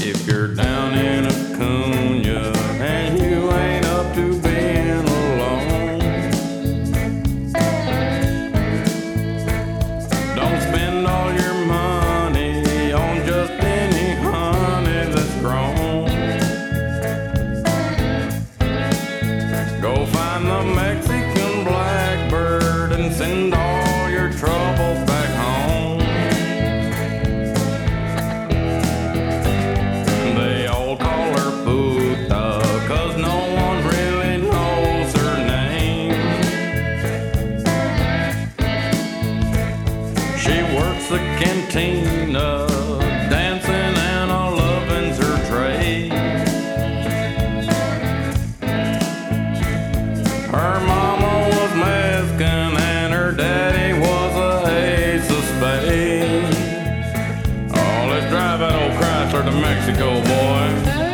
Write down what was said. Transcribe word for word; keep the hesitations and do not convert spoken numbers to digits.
If you're down in Acuna and you ain't up to being alone, don't spend all your money on just any honey that's grown. Go find the Mexican blackbird and send all your troubles back home. They all call her Puta, 'cause no one really knows her name. She works the cantina, dancing and a lovin's her trade. Her mama was Mexican and her daddy was a ace of spades. Oh, let's drive that old Chrysler to Mexico, boy.